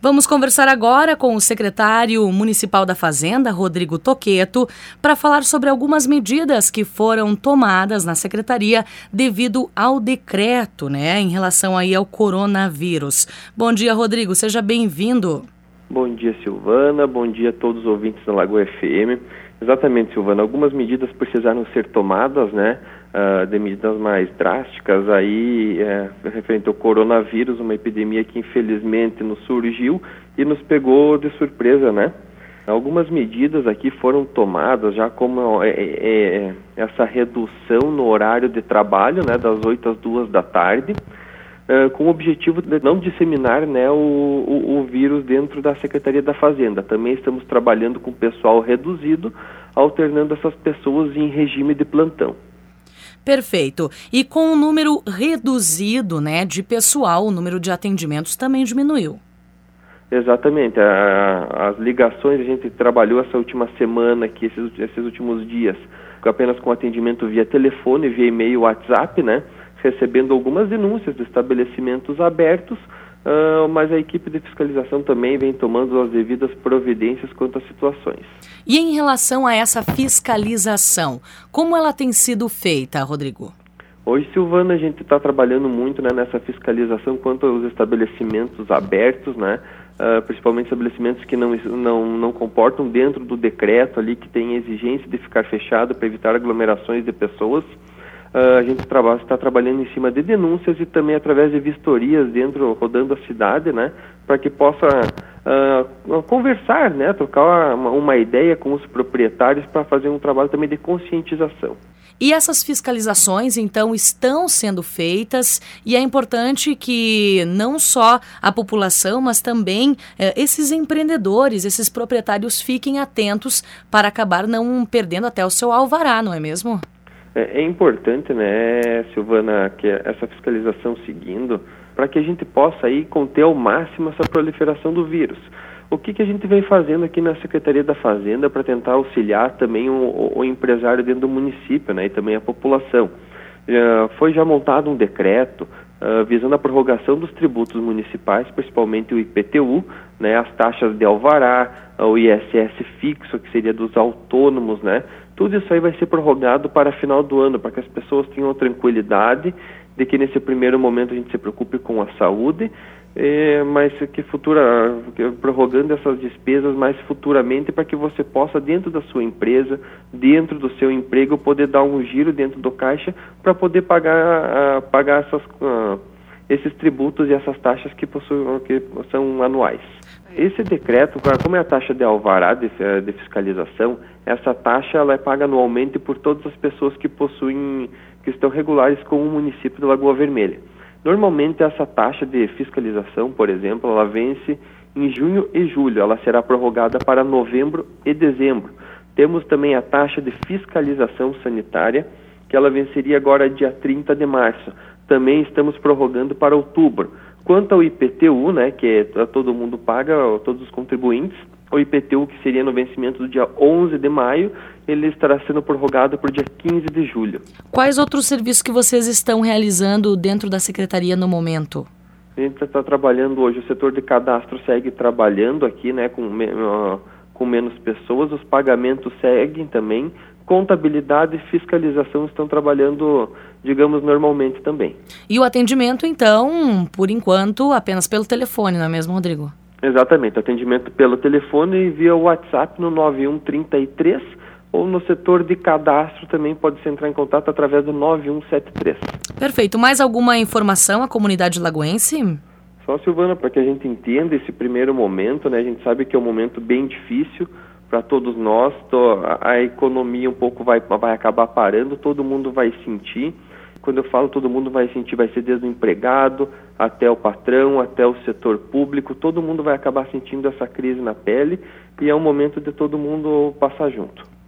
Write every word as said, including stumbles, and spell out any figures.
Vamos conversar agora com o secretário municipal da Fazenda, Rodrigo Toqueto, para falar sobre algumas medidas que foram tomadas na secretaria devido ao decreto, né, em relação aí ao coronavírus. Bom dia, Rodrigo, seja bem-vindo. Bom dia, Silvana, bom dia a todos os ouvintes da Lagoa F M. Exatamente, Silvana, algumas medidas precisaram ser tomadas, né, uh, de medidas mais drásticas aí, é, referente ao coronavírus, uma epidemia que infelizmente nos surgiu e nos pegou de surpresa, né. Algumas medidas aqui foram tomadas já como é, é, essa redução no horário de trabalho, né, das oito às duas da tarde, Uh, com o objetivo de não disseminar, né, o, o, o vírus dentro da Secretaria da Fazenda. Também estamos trabalhando com pessoal reduzido, alternando essas pessoas em regime de plantão. Perfeito. E com o número reduzido, né, de pessoal, o número de atendimentos também diminuiu. Exatamente. A, as ligações, a gente trabalhou essa última semana, aqui, esses, esses últimos dias, apenas com atendimento via telefone, via e-mail, WhatsApp, né? Recebendo algumas denúncias de estabelecimentos abertos, uh, mas a equipe de fiscalização também vem tomando as devidas providências quanto às situações. E em relação a essa fiscalização, como ela tem sido feita, Rodrigo? Hoje, Silvana, a gente está trabalhando muito, né, nessa fiscalização quanto aos estabelecimentos abertos, né, uh, principalmente estabelecimentos que não, não, não comportam dentro do decreto ali, que tem exigência de ficar fechado para evitar aglomerações de pessoas. Uh, a gente está trabalhando em cima de denúncias e também através de vistorias dentro, rodando a cidade, né, para que possa uh, conversar, né, trocar uma, uma ideia com os proprietários para fazer um trabalho também de conscientização. E essas fiscalizações, então, estão sendo feitas e é importante que não só a população, mas também eh, esses empreendedores, esses proprietários fiquem atentos para acabar não perdendo até o seu alvará, não é mesmo? É, é importante, né, Silvana, que essa fiscalização seguindo, para que a gente possa aí conter ao máximo essa proliferação do vírus. O que, que a gente vem fazendo aqui na Secretaria da Fazenda para tentar auxiliar também o, o, o empresário dentro do município, né, e também a população? Uh, foi já montado um decreto uh, visando a prorrogação dos tributos municipais, principalmente o I P T U, né, as taxas de alvará, o I S S fixo, que seria dos autônomos, né? Tudo isso aí vai ser prorrogado para final do ano, para que as pessoas tenham tranquilidade de que nesse primeiro momento a gente se preocupe com a saúde, eh, mas que futura, que, prorrogando essas despesas mais futuramente para que você possa, dentro da sua empresa, dentro do seu emprego, poder dar um giro dentro do caixa para poder pagar, uh, pagar essas, uh, esses tributos e essas taxas que, possuem, que são anuais. Esse decreto, como é a taxa de alvará de, de fiscalização, essa taxa ela é paga anualmente por todas as pessoas que possuem, que estão regulares com o município de Lagoa Vermelha. Normalmente essa taxa de fiscalização, por exemplo, ela vence em junho e julho, ela será prorrogada para novembro e dezembro. Temos também a taxa de fiscalização sanitária, que ela venceria agora dia trinta de março. Também estamos prorrogando para outubro. Quanto ao I P T U, né, que é, todo mundo paga, todos os contribuintes, o I P T U, que seria no vencimento do dia onze de maio, ele estará sendo prorrogado para o dia quinze de julho. Quais outros serviços que vocês estão realizando dentro da Secretaria no momento? A gente está trabalhando hoje, o setor de cadastro segue trabalhando aqui, né, com, uh, com menos pessoas, os pagamentos seguem também, contabilidade e fiscalização estão trabalhando, digamos, normalmente também. E o atendimento, então, por enquanto, apenas pelo telefone, não é mesmo, Rodrigo? Exatamente, atendimento pelo telefone e via WhatsApp no nove um três três ou no setor de cadastro também pode-se entrar em contato através do nove um sete três. Perfeito. Mais alguma informação à comunidade lagoense? Só, Silvana, para que a gente entenda esse primeiro momento, né? A gente sabe que é um momento bem difícil para todos nós, a economia um pouco vai, vai acabar parando, todo mundo vai sentir. Quando eu falo todo mundo vai sentir, vai ser desde o empregado até o patrão, até o setor público, todo mundo vai acabar sentindo essa crise na pele e é um momento de todo mundo passar junto.